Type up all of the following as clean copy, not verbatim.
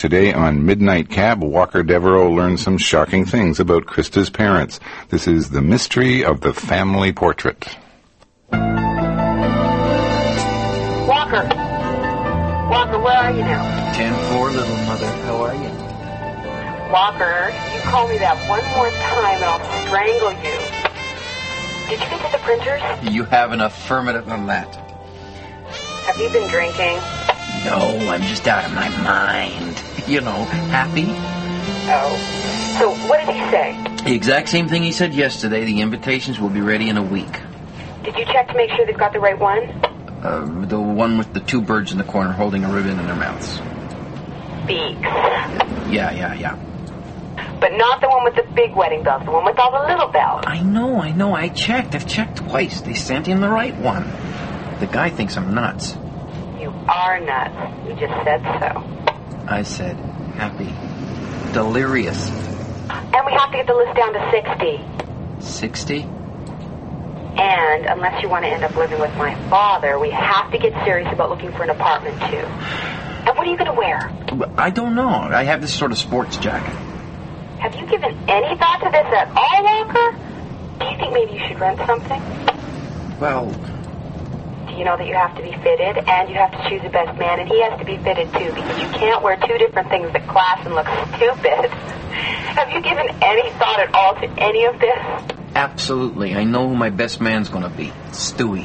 Today on Midnight Cab, Walker Devereaux learns some shocking things about Krista's parents. This is The Mystery of the Family Portrait. Walker! Walker, where are you now? 10-4, little mother. How are you? Walker, you call me that one more time and I'll strangle you. Did you get to the printers? You have an affirmative on that. Have you been drinking? No, I'm just out of my mind. You know, happy. Oh. So, what did he say? The exact same thing he said yesterday. The invitations will be ready in a week. Did you check to make sure they've got the right one? The one with the two birds in the corner holding a ribbon in their mouths. Beaks. Yeah. But not the one with the big wedding bells, the one with all the little bells. I know. I've checked twice. They sent in the right one. The guy thinks I'm nuts. You are nuts. You just said so. I said happy. Delirious. And we have to get the list down to 60. 60? And unless you want to end up living with my father, we have to get serious about looking for an apartment, too. And what are you going to wear? I don't know. I have this sort of sports jacket. Have you given any thought to this at all, Walker? Do you think maybe you should rent something? Well... Do you know that you have to be fitted, and you have to choose the best man, and he has to be fitted, too, because you can't wear two different things that clash and look stupid. Have you given any thought at all to any of this? Absolutely. I know who my best man's going to be. Stewie.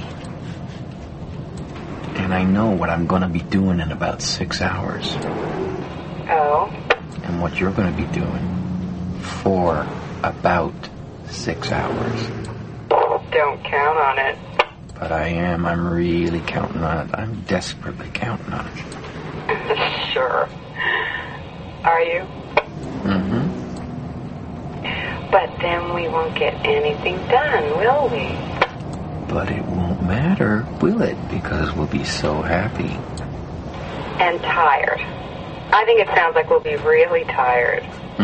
And I know what I'm going to be doing in about 6 hours. Oh? And what you're going to be doing for about 6 hours. Don't count on it. But I am. I'm really counting on it. I'm desperately counting on it. Sure. Are you? Mm-hmm. But then we won't get anything done, will we? But it won't matter, will it? Because we'll be so happy. And tired. I think it sounds like we'll be really tired.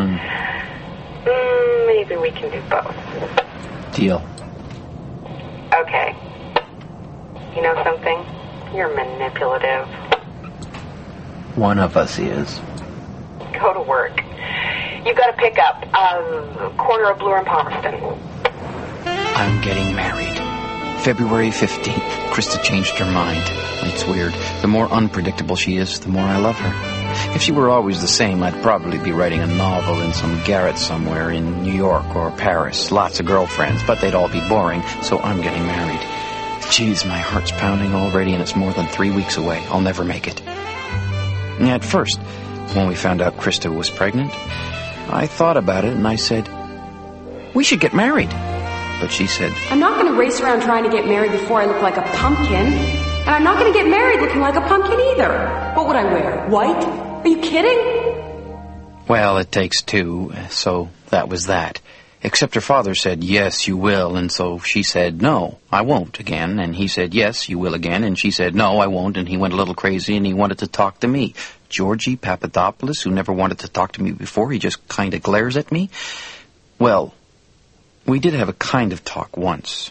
Maybe we can do both. Deal. Okay. You know something? You're manipulative. One of us is. Go to work. You've got to pick up corner of Bloor and Palmerston. I'm getting married. February 15th. Krista changed her mind. It's weird. The more unpredictable she is, the more I love her. If she were always the same, I'd probably be writing a novel in some garret somewhere in New York or Paris. Lots of girlfriends, but they'd all be boring, so I'm getting married. Geez, my heart's pounding already, and it's more than 3 weeks away. I'll never make it. At first, when we found out Krista was pregnant, I thought about it, and I said, we should get married. But she said, I'm not going to race around trying to get married before I look like a pumpkin. And I'm not going to get married looking like a pumpkin either. What would I wear? White? Are you kidding? Well, it takes two, so that was that. Except her father said, yes, you will, and so she said, no, I won't again. And he said, yes, you will again, and she said, no, I won't, and he went a little crazy, and he wanted to talk to me. Georgie Papadopoulos, who never wanted to talk to me before, he just kind of glares at me. Well, we did have a kind of talk once.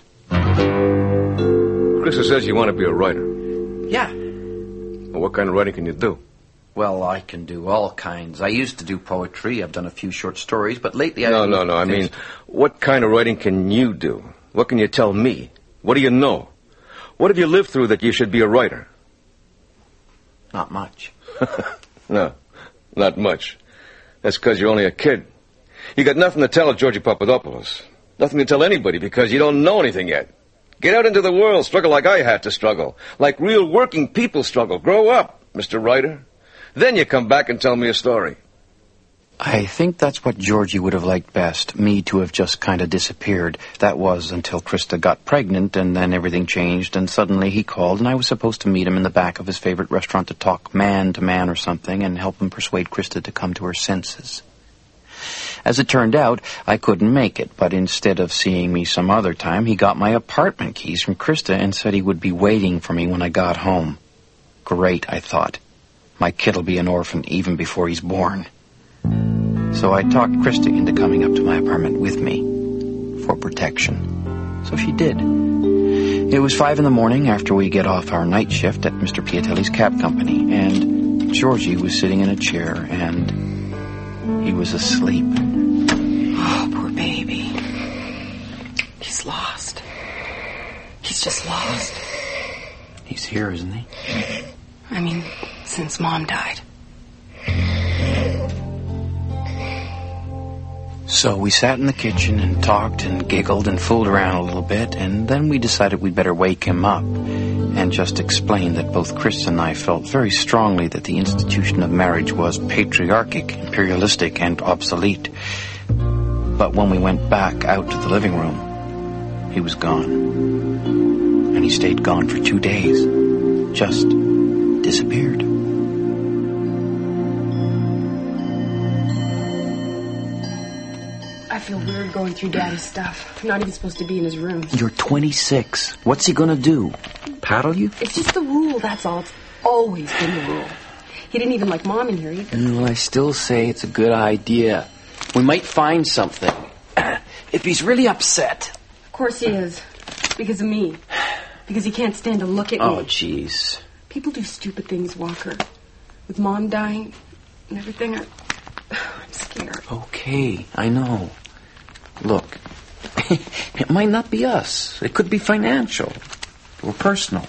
Krista says you want to be a writer. Yeah. Well, what kind of writing can you do? Well, I can do all kinds. I used to do poetry. I've done a few short stories, but lately No. I mean, what kind of writing can you do? What can you tell me? What do you know? What have you lived through that you should be a writer? Not much. No, not much. That's because you're only a kid. You got nothing to tell Georgie Papadopoulos. Nothing to tell anybody because you don't know anything yet. Get out into the world, struggle like I had to struggle. Like real working people struggle. Grow up, Mr. Writer. Then you come back and tell me a story. I think that's what Georgie would have liked best, me to have just kind of disappeared. That was until Krista got pregnant, and then everything changed, and suddenly he called, and I was supposed to meet him in the back of his favorite restaurant to talk man to man or something and help him persuade Krista to come to her senses. As it turned out, I couldn't make it, but instead of seeing me some other time, he got my apartment keys from Krista and said he would be waiting for me when I got home. Great, I thought. My kid'll be an orphan even before he's born. So I talked Krista into coming up to my apartment with me for protection. So she did. It was 5 a.m. after we get off our night shift at Mr. Piatelli's cab company, and Georgie was sitting in a chair, and he was asleep. Oh, poor baby. He's lost. He's just lost. He's here, isn't he? I mean, since Mom died. So we sat in the kitchen and talked and giggled and fooled around a little bit, and then we decided we'd better wake him up and just explain that both Chris and I felt very strongly that the institution of marriage was patriarchic, imperialistic, and obsolete. But when we went back out to the living room, he was gone. And he stayed gone for 2 days. Just disappeared. I feel weird going through Daddy's stuff. I'm not even supposed to be in his room. You're 26. What's he gonna do? Paddle you? It's just the rule, that's all. It's always been the rule. He didn't even like Mom in here either. Well, I still say it's a good idea. We might find something. If he's really upset. Of course he is. Because of me. Because he can't stand to look at me. Oh, jeez. People do stupid things, Walker. With Mom dying and everything, I'm scared. Okay, I know. Look, it might not be us. It could be financial or personal.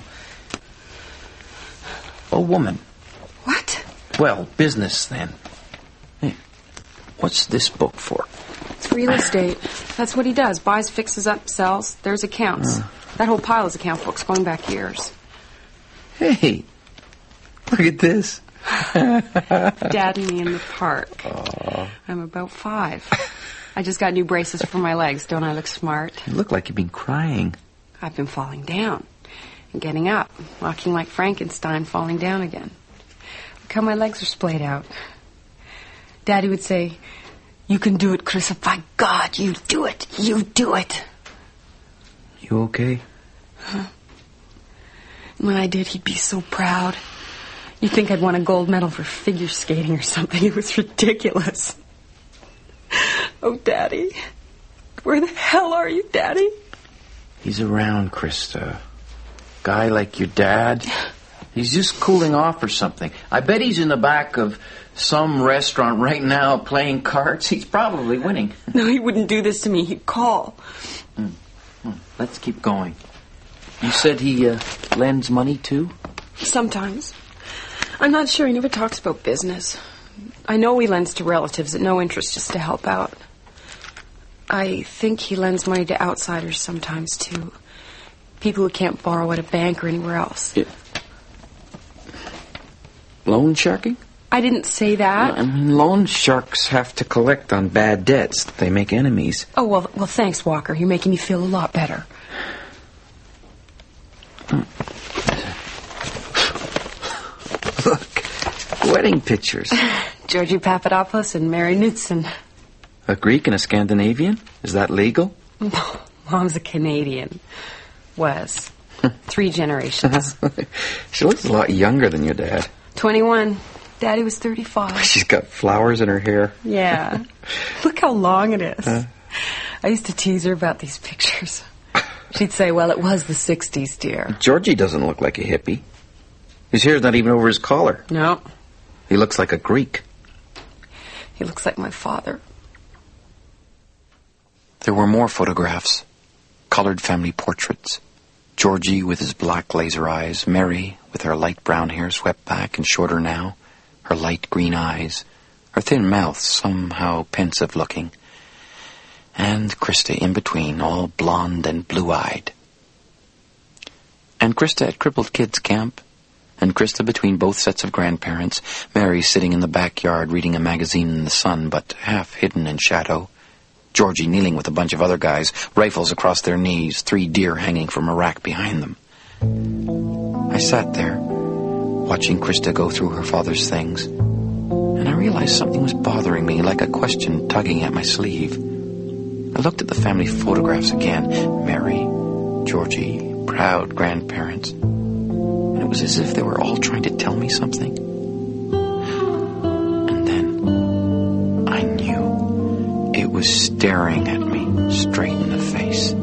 A woman. What? Well, business then. Hey, what's this book for? It's real estate. That's what he does. Buys, fixes up, sells. There's accounts. That whole pile is account books going back years. Hey, look at this. Dad and me in the park. Aww. I'm about 5. I just got new braces for my legs. Don't I look smart? You look like you've been crying. I've been falling down and getting up, walking like Frankenstein, falling down again. Look how my legs are splayed out. Daddy would say, "You can do it, Chris. By God, you do it. You do it." You okay? Huh? When I did, he'd be so proud. You'd think I'd won a gold medal for figure skating or something. It was ridiculous. Oh, Daddy. Where the hell are you, Daddy? He's around, Krista. Guy like your dad. He's just cooling off or something. I bet he's in the back of some restaurant right now playing cards. He's probably winning. No, he wouldn't do this to me. He'd call. Let's keep going. You said he lends money, too? Sometimes. I'm not sure. He never talks about business. I know he lends to relatives at no interest just to help out. I think he lends money to outsiders sometimes, too. People who can't borrow at a bank or anywhere else. Yeah. Loan sharking? I didn't say that. I mean, loan sharks have to collect on bad debts. They make enemies. Oh, well, thanks, Walker. You're making me feel a lot better. Look, wedding pictures. Georgie Papadopoulos and Mary Knudsen. A Greek and a Scandinavian? Is that legal? Mom's a Canadian. Was. 3 generations. She looks a lot younger than your dad. 21. Daddy was 35. She's got flowers in her hair. Yeah. Look how long it is. I used to tease her about these pictures. She'd say, well, it was the 60s, dear. Georgie doesn't look like a hippie. His hair's not even over his collar. No. He looks like a Greek. He looks like my father. There were more photographs. Colored family portraits. Georgie with his black laser eyes. Mary with her light brown hair swept back and shorter now. Her light green eyes. Her thin mouth somehow pensive looking. And Krista in between, all blonde and blue-eyed. And Krista at Crippled Kids Camp. And Krista between both sets of grandparents. Mary sitting in the backyard reading a magazine in the sun, but half hidden in shadow. Georgie kneeling with a bunch of other guys, rifles across their knees, 3 deer hanging from a rack behind them. I sat there, watching Krista go through her father's things, and I realized something was bothering me, like a question tugging at my sleeve. I looked at the family photographs again. Mary, Georgie, proud grandparents. And it was as if they were all trying to tell me something. And then I knew it was staring at me straight in the face.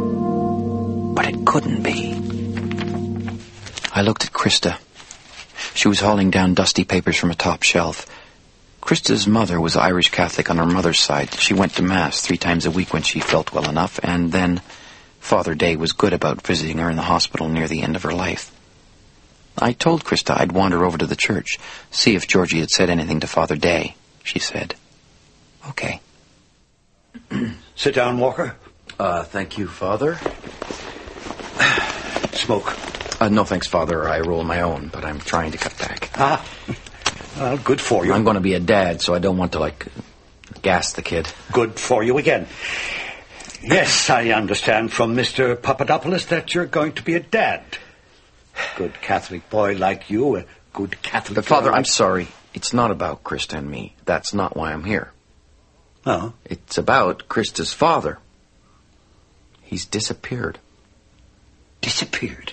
But it couldn't be. I looked at Krista. She was hauling down dusty papers from a top shelf. Krista's mother was Irish Catholic on her mother's side. She went to Mass 3 times a week when she felt well enough, and then Father Day was good about visiting her in the hospital near the end of her life. I told Krista I'd wander over to the church, see if Georgie had said anything to Father Day. She said, "Okay." Sit down, Walker. Thank you, Father. Smoke. No thanks, Father. I roll my own, but I'm trying to cut back. Well, good for you. I'm going to be a dad, so I don't want to, gas the kid. Good for you again. Yes, I understand from Mr. Papadopoulos that you're going to be a dad. Good Catholic boy like you, a good Catholic But Father, girl. I'm sorry. It's not about Krista and me. That's not why I'm here. Oh? It's about Krista's father. He's disappeared. Disappeared?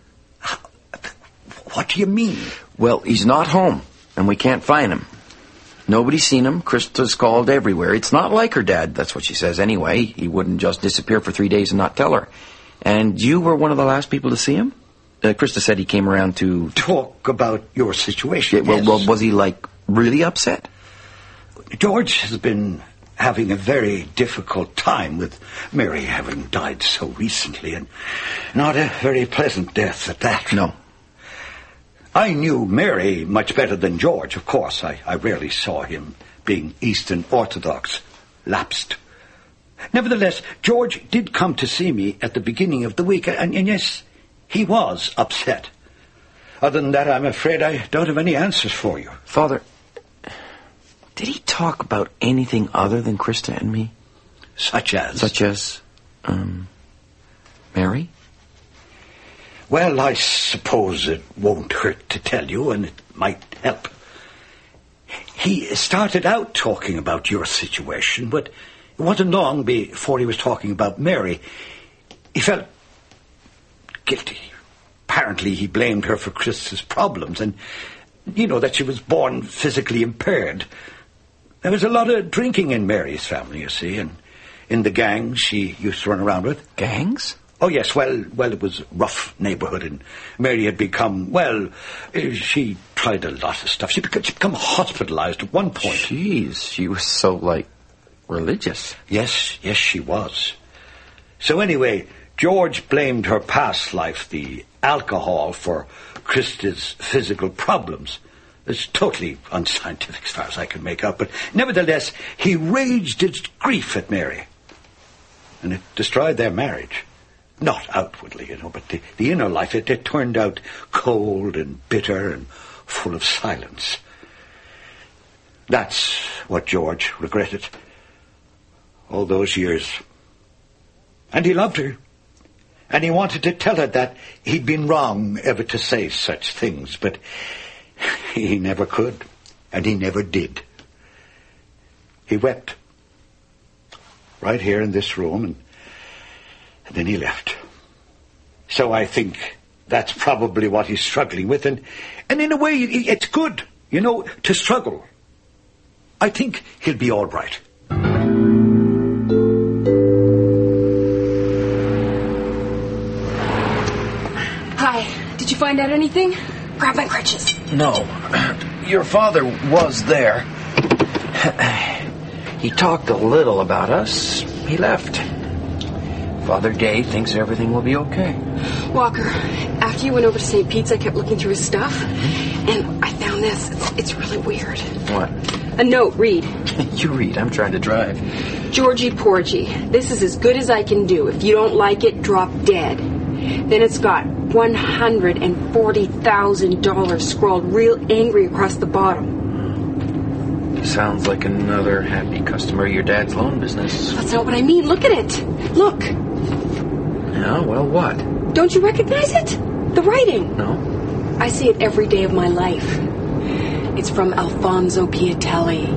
What do you mean? Well, he's not home, and we can't find him. Nobody's seen him. Krista's called everywhere. It's not like her dad, that's what she says anyway. He wouldn't just disappear for 3 days and not tell her. And you were one of the last people to see him? Krista said he came around to... Talk about your situation, yes. Well, was he, really upset? George has been having a very difficult time with Mary having died so recently, and not a very pleasant death at that. No. I knew Mary much better than George, of course. I rarely saw him being Eastern Orthodox, lapsed. Nevertheless, George did come to see me at the beginning of the week, and yes, he was upset. Other than that, I'm afraid I don't have any answers for you. Father, did he talk about anything other than Krista and me? Such as? Such as, Mary? Well, I suppose it won't hurt to tell you, and it might help. He started out talking about your situation, but it wasn't long before he was talking about Mary. He felt guilty. Apparently he blamed her for Krista's problems, and, that she was born physically impaired. There was a lot of drinking in Mary's family, you see, and in the gangs she used to run around with. Gangs? Oh, yes, well, it was a rough neighborhood, and Mary had become, she tried a lot of stuff. She'd become hospitalized at one point. Jeez, she was so, religious. Yes, she was. So anyway, George blamed her past life, the alcohol, for Krista's physical problems. It's totally unscientific as far as I can make out, but nevertheless, he raged his grief at Mary, and it destroyed their marriage. Not outwardly, but the inner life, it turned out cold and bitter and full of silence. That's what George regretted. All those years. And he loved her. And he wanted to tell her that he'd been wrong ever to say such things, but he never could, and he never did. He wept. Right here in this room, and then he left. So I think that's probably what he's struggling with, and in a way, it's good, to struggle. I think he'll be all right. Hi, did you find out anything? Grab my crutches. No. Your father was there. He talked a little about us. He left. Father Day thinks everything will be okay. Walker, after you went over to St. Pete's, I kept looking through his stuff, and I found this. It's really weird. What? A note, read. You read, I'm trying to drive. Georgie Porgy, this is as good as I can do. If you don't like it, drop dead. Then it's got $140,000 scrawled real angry across the bottom. Sounds like another happy customer of your dad's loan business. That's not what I mean. Look at it. Look. Yeah, well, what? Don't you recognize it? The writing. No. I see it every day of my life. It's from Alfonso Piatelli.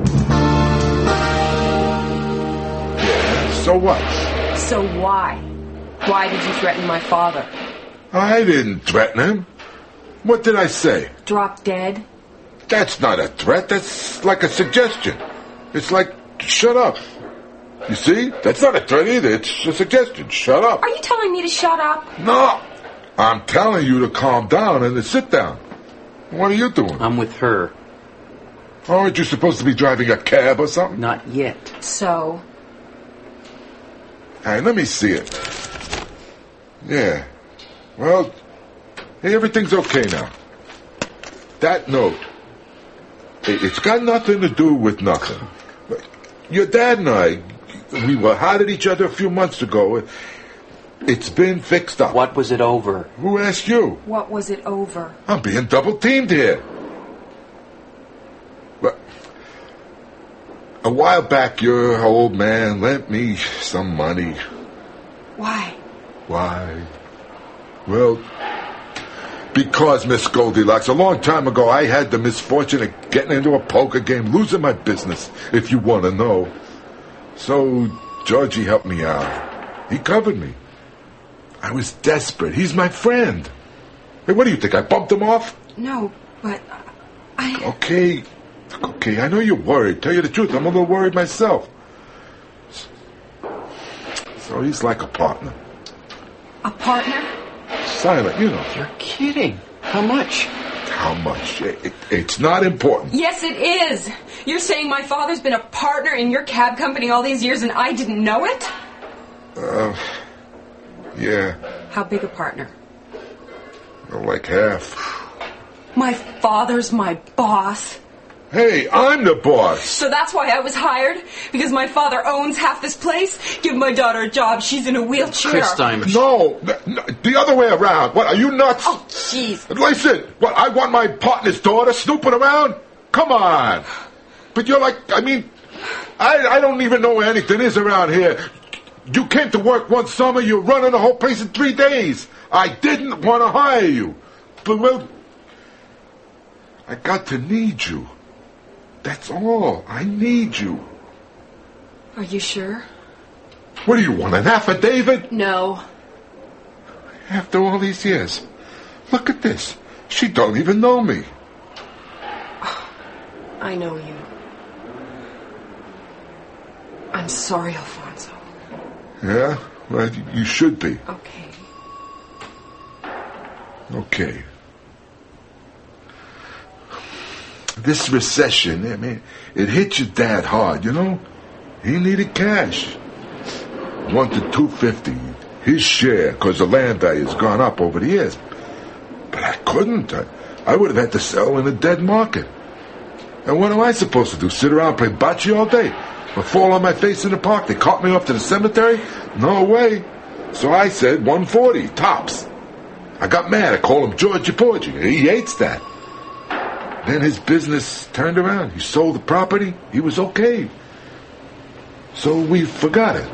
So what? So why? Why did you threaten my father? I didn't threaten him. What did I say? Drop dead? That's not a threat. That's like a suggestion. It's like, shut up. You see? That's not a threat either. It's a suggestion. Shut up. Are you telling me to shut up? No. I'm telling you to calm down and to sit down. What are you doing? I'm with her. Aren't you supposed to be driving a cab or something? Not yet. So? Hey, let me see it. Yeah. Well, hey, everything's okay now. That note, it's got nothing to do with nothing. Your dad and I, we were hot at each other a few months ago. It's been fixed up. What was it over? Who asked you? What was it over? I'm being double-teamed here. But a while back, your old man lent me some money. Why? Why? Well, because, Miss Goldilocks, a long time ago I had the misfortune of getting into a poker game, losing my business, if you want to know. So Georgie helped me out. He covered me. I was desperate. He's my friend. Hey, what do you think? I bumped him off? No, but I... Okay, I know you're worried. Tell you the truth, I'm a little worried myself. So he's like a partner. A partner? Silent, you know. You're kidding. How much? How much? It's not important. Yes, it is. You're saying my father's been a partner in your cab company all these years and I didn't know it? Yeah. How big a partner? Like half. My father's my boss. Hey, I'm the boss. So that's why I was hired? Because my father owns half this place? Give my daughter a job. She's in a wheelchair. Christine. No, the other way around. What, are you nuts? Oh, jeez. Listen, what, I want my partner's daughter snooping around? Come on. But you're like, I don't even know where anything is around here. You came to work one summer, you're running the whole place in 3 days. I didn't want to hire you. But, well, I got to need you. That's all. I need you. Are you sure? What do you want, an affidavit? No. After all these years. Look at this. She don't even know me. I know you. I'm sorry, Alfonso. Yeah? Well, you should be. Okay. Okay. This recession, it hit your dad hard, you know? He needed cash. Wanted $250, his share, because the land value has gone up over the years. But I couldn't. I would have had to sell in a dead market. And what am I supposed to do? Sit around and play bocce all day? Or fall on my face in the park? They cart me off to the cemetery? No way. So I said 140, tops. I got mad. I called him Georgie Porgy. He hates that. Then his business turned around. He sold the property. He was okay. So we forgot it.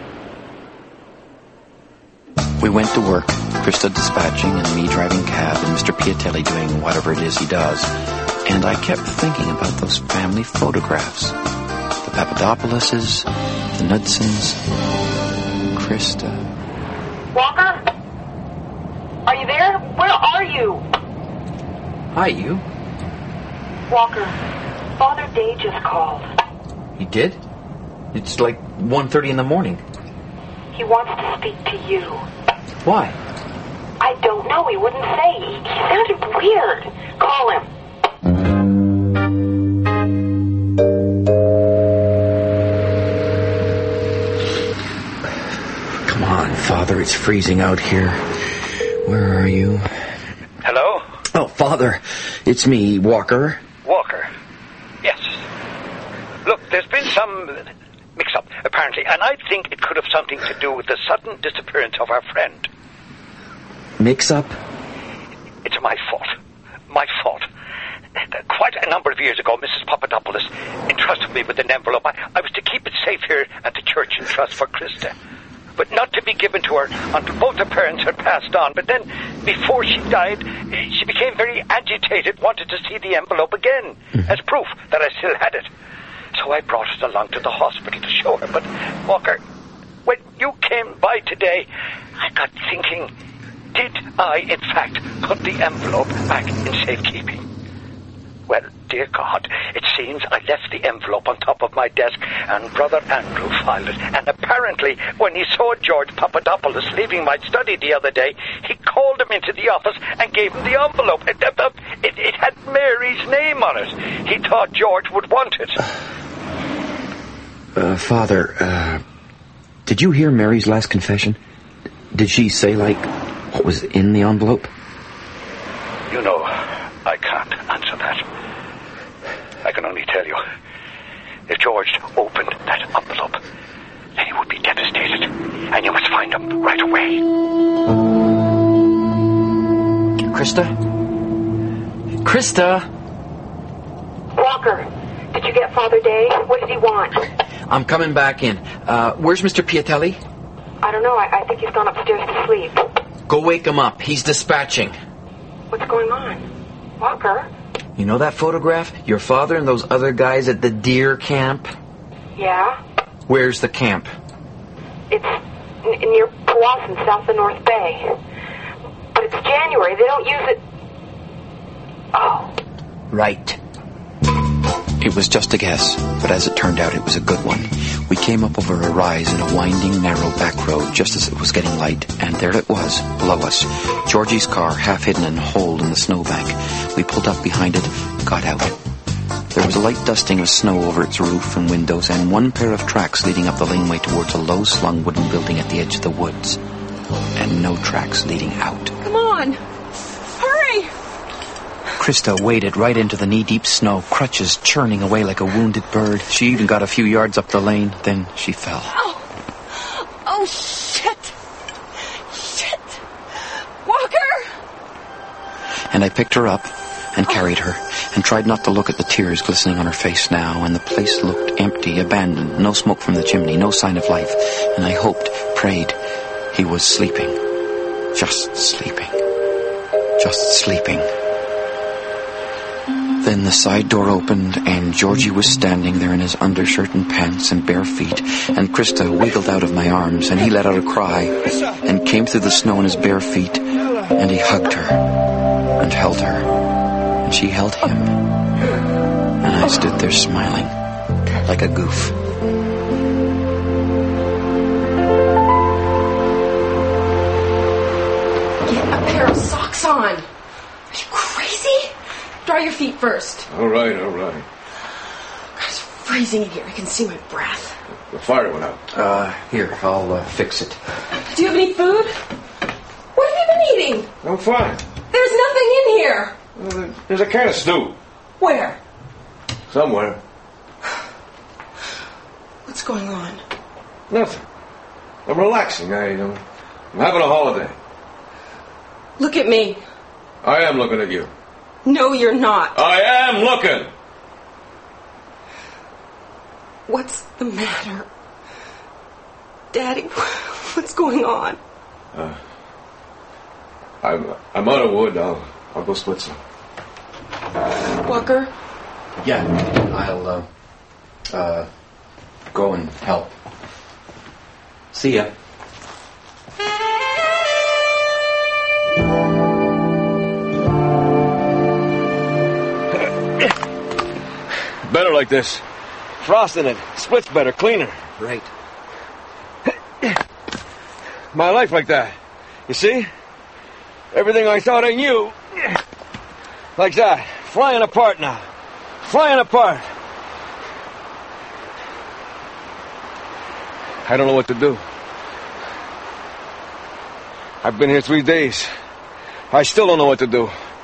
We went to work, Krista dispatching and me driving cab and Mr. Piatelli doing whatever it is he does. And I kept thinking about those family photographs. The Papadopouloses, the Knudsons, Krista. Walker? Are you there? Where are you? Hi, you. Walker, Father Day just called. He did? It's like 1:30 in the morning. He wants to speak to you. Why? I don't know. He wouldn't say. He sounded weird. Call him. Come on, Father. It's freezing out here. Where are you? Hello? Oh, Father. It's me, Walker. Walker. Yes. Look, there's been some mix-up, apparently, and I think it could have something to do with the sudden disappearance of our friend. Mix-up? It's my fault. My fault. Quite a number of years ago, Mrs. Papadopoulos entrusted me with an envelope. I was to keep it safe here at the church in trust for Krista, but not to be given to her until both her parents had passed on. But then, before she died, she became very agitated, wanted to see the envelope again, as proof that I still had it. So I brought it along to the hospital to show her. But, Walker, when you came by today, I got thinking, did I, in fact, put the envelope back in safekeeping? Well, dear God. It seems I left the envelope on top of my desk, and Brother Andrew filed it. And apparently, when he saw George Papadopoulos leaving my study the other day, he called him into the office and gave him the envelope. It had Mary's name on it. He thought George would want it. Father, did you hear Mary's last confession? Did she say, like, what was in the envelope? You know, I can't answer that. I can only tell you, if George opened that envelope, then he would be devastated, and you must find him right away. Krista? Walker, did you get Father Day? What did he want? I'm coming back in. Where's Mr. Piatelli? I don't know. I think he's gone upstairs to sleep. Go wake him up. He's dispatching. What's going on? Walker? You know that photograph? Your father and those other guys at the deer camp? Yeah? Where's the camp? It's near Powassan, south of North Bay. But it's January. They don't use it... Oh. Right. It was just a guess, but as it turned out, it was a good one. We came up over a rise in a winding, narrow back road just as it was getting light, and there it was, below us. Georgie's car, half hidden in a hole in the snowbank. We pulled up behind it, got out. There was a light dusting of snow over its roof and windows, and one pair of tracks leading up the laneway towards a low-slung wooden building at the edge of the woods. And no tracks leading out. Come on! Hurry! Krista waded right into the knee-deep snow, crutches churning away like a wounded bird. She even got a few yards up the lane, then she fell. Oh, shit! Shit! Walker! And I picked her up and carried her and tried not to look at the tears glistening on her face now, and the place looked empty, abandoned, no smoke from the chimney, no sign of life, and I hoped, prayed, he was sleeping. Just sleeping. Just sleeping. Then the side door opened, and Georgie was standing there in his undershirt and pants and bare feet, and Krista wiggled out of my arms, and he let out a cry, and came through the snow in his bare feet, and he hugged her, and held her, and she held him, and I stood there smiling, like a goof. Get a pair of socks on! Are you crazy? Dry your feet first. All right. God, it's freezing in here. I can see my breath. The fire went out. Here, I'll fix it. Do you have any food? What have you been eating? I'm fine. There's nothing in here. There's a can of stew. Where? Somewhere. What's going on? Nothing. I'm relaxing. I'm having a holiday. Look at me. I am looking at you. No, you're not. I am looking. What's the matter? Daddy, what's going on? I'm out of wood. I'll go split some. Walker? Yeah, I'll, go and help. See ya. Better like this. Frost in it. Splits better, cleaner. Right. My life like that. You see? Everything I thought I knew. Like that. Flying apart now. Flying apart. I don't know what to do. I've been here 3 days. I still don't know what to do.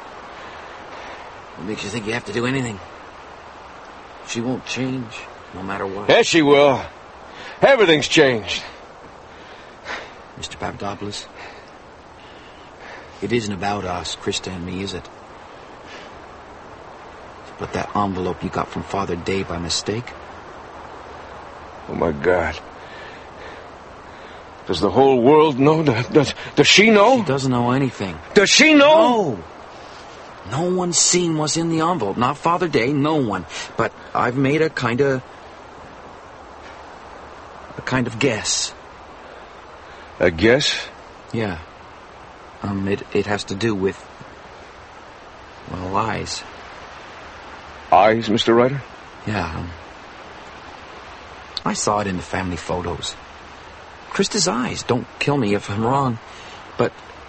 What makes you think you have to do anything? She won't change, no matter what. Yes, she will. Everything's changed. Mr. Papadopoulos, it isn't about us, Krista and me, is it? But that envelope you got from Father Day by mistake? Oh, my God. Does the whole world know? Does she know? She doesn't know anything. Does she know? No. No one's seen what's in the envelope. Not Father Day, no one. But I've made a kind of guess. A guess? Yeah. It has to do with, well, lies. Eyes, Mr. Ryder? Yeah. I saw it in the family photos. Krista's eyes. Don't kill me if I'm wrong. But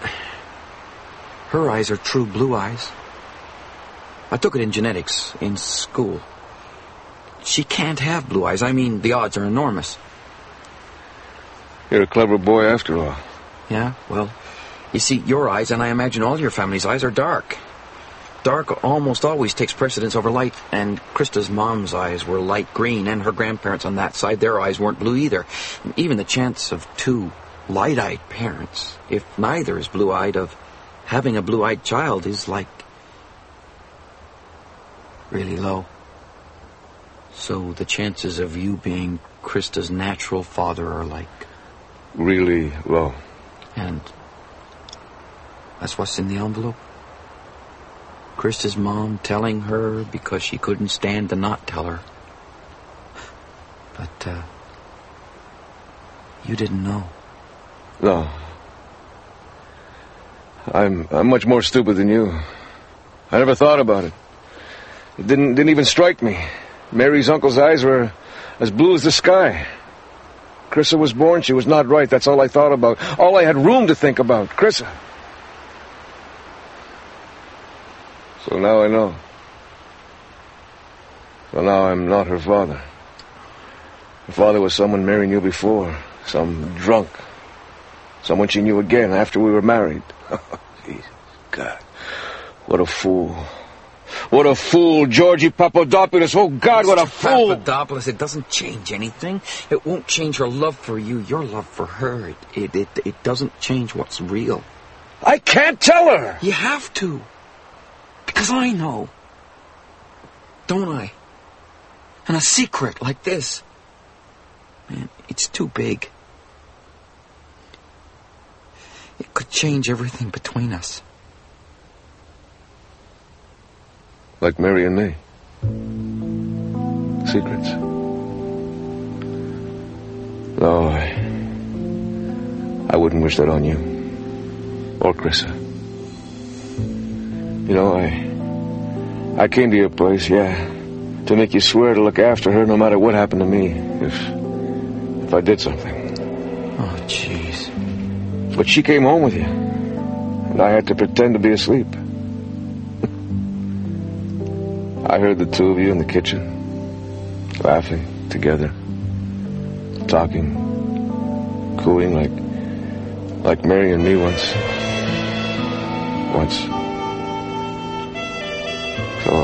her eyes are true blue eyes. I took it in genetics in school. She can't have blue eyes. I mean, the odds are enormous. You're a clever boy after all. Yeah, well, you see, your eyes, and I imagine all your family's eyes, are dark. Dark almost always takes precedence over light, and Krista's mom's eyes were light green, and her grandparents on that side, their eyes weren't blue either. Even the chance of two light-eyed parents, if neither is blue-eyed, of having a blue-eyed child is like really low. So the chances of you being Krista's natural father are like really low. And that's what's in the envelope. Krista's mom telling her because she couldn't stand to not tell her. But you didn't know. No. I'm much more stupid than you. I never thought about it. It didn't even strike me. Mary's uncle's eyes were as blue as the sky. Krista was born, she was not right. That's all I thought about. All I had room to think about. Krista. So now I know. So now I'm not her father. Her father was someone Mary knew before. Some drunk. Someone she knew again after we were married. Jesus, God. What a fool. What a fool, Georgie Papadopoulos. Oh, God, what a fool. Papadopoulos, it doesn't change anything. It won't change her love for you, your love for her. It doesn't change what's real. I can't tell her. You have to. Because I know. Don't I? And a secret like this. Man, it's too big. It could change everything between us. Like Mary and me. Secrets. No, I wouldn't wish that on you. Or Krista. You know, I came to your place, yeah, to make you swear to look after her no matter what happened to me, if I did something. Oh, jeez. But she came home with you, and I had to pretend to be asleep. I heard the two of you in the kitchen, laughing together, talking, cooing like Mary and me once. So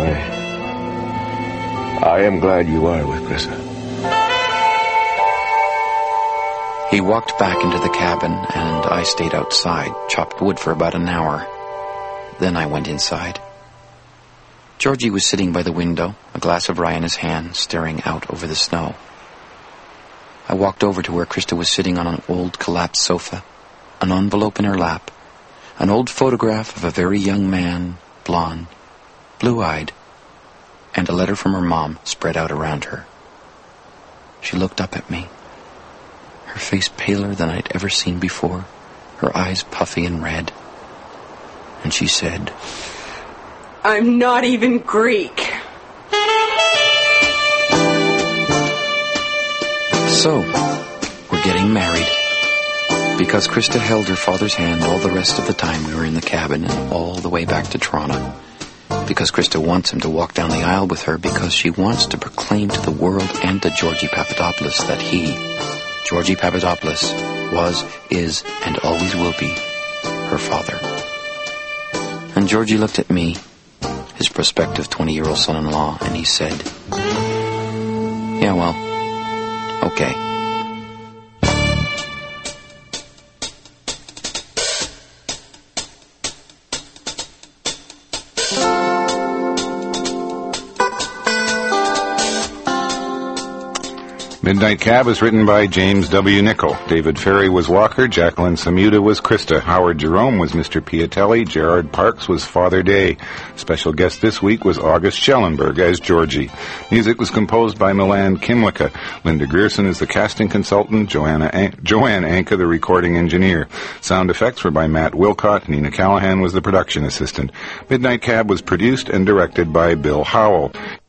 I am glad you are with Krista. He walked back into the cabin, and I stayed outside, chopped wood for about an hour. Then I went inside. Georgie was sitting by the window, a glass of rye in his hand, staring out over the snow. I walked over to where Krista was sitting on an old collapsed sofa, an envelope in her lap, an old photograph of a very young man, blonde, blue-eyed, and a letter from her mom spread out around her. She looked up at me, her face paler than I'd ever seen before, her eyes puffy and red. And she said, I'm not even Greek. So, we're getting married. Because Krista held her father's hand all the rest of the time we were in the cabin and all the way back to Toronto. Because Krista wants him to walk down the aisle with her, because she wants to proclaim to the world and to Georgie Papadopoulos that he, Georgie Papadopoulos, was, is, and always will be her father. And Georgie looked at me, his prospective 20-year-old son-in-law, and he said, yeah, well, okay. Midnight Cab was written by James W. Nichol. David Ferry was Walker. Jacqueline Samuda was Krista. Howard Jerome was Mr. Piatelli. Gerard Parks was Father Day. Special guest this week was August Schellenberg as Georgie. Music was composed by Milan Kimlicka. Linda Grierson is the casting consultant. Joanne Anka, the recording engineer. Sound effects were by Matt Wilcott. Nina Callahan was the production assistant. Midnight Cab was produced and directed by Bill Howell.